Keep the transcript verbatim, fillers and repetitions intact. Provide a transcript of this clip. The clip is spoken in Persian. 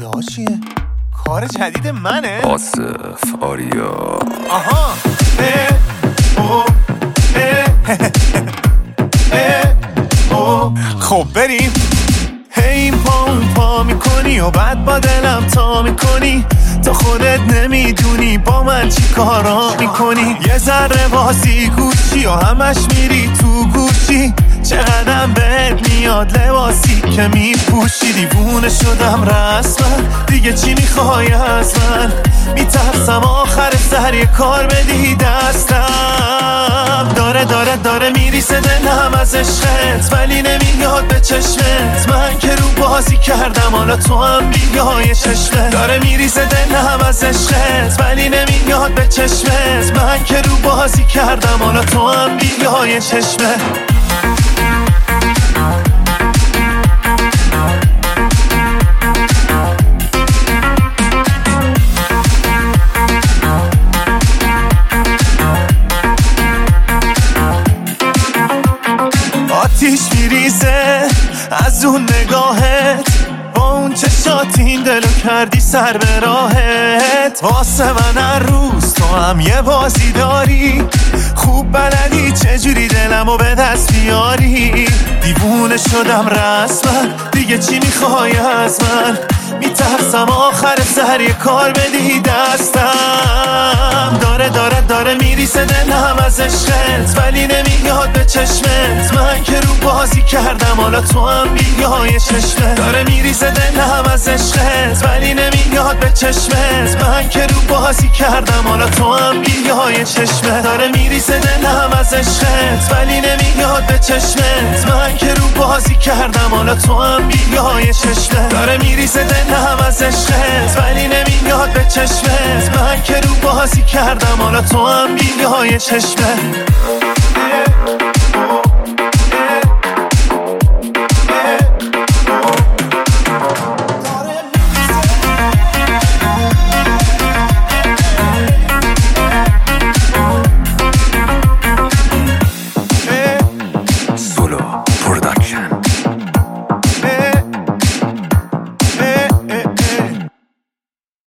صدا چیه؟ کار جدید منه؟ آصف آریا. آها اه او اه اه او. خب بریم. هی پا پا میکنی و بعد با دلم تا میکنی، تو خودت نمیدونی با من چی کارا میکنی. یه ذره بازی گوشی و همش میری تو گوشی، چقدرم بهت میاد لباسی که میپوشی. دیوونه شدم رسما، دیگه چی میخوای از من؟ میترسم آخر سر یه کار بدی دستم. داره داره داره میریسه دلم از عشقت، ولی نمیاد به چشمت. من که رو بازی کردم حالا تو هم بیای چشمت. داره میریسه دلم از عشقت، ولی نمیاد به چشمت. من که رو بازی کردم حالا تو هم بیای چشمت. آتیش میریزه از اون نگاهت، با اون چشات این دلو کردی سر به راهت. واسه من هر روز تو هم یه بازی داری، خوب بلدی چجوری دلمو به دست بیاری. دیوونه شدم رسما، دیگه چی میخوای از من؟ میترسم آخر سر یه کار بدی دستم. داره داره داره میریسه دلم از عشقت، ولی نمیاد به چشمت. من که رو بازی کردم حالا تو هم بیای چشمت. داره میریسه دلم از عشقت، ولی نمیاد به چشمت. من که رو بازی کردم حالا تو هم بیای چشمت. داره میریسه دلم از عشقت، ولی نمیاد به چشمت. من که رو بازی کردم حالا تو هم بیای چشمت. داره میریسه دلم از عشقت، ولی نمیاد به چشمت. من که رو بازی کردم حالا تو هم بیای چشمت.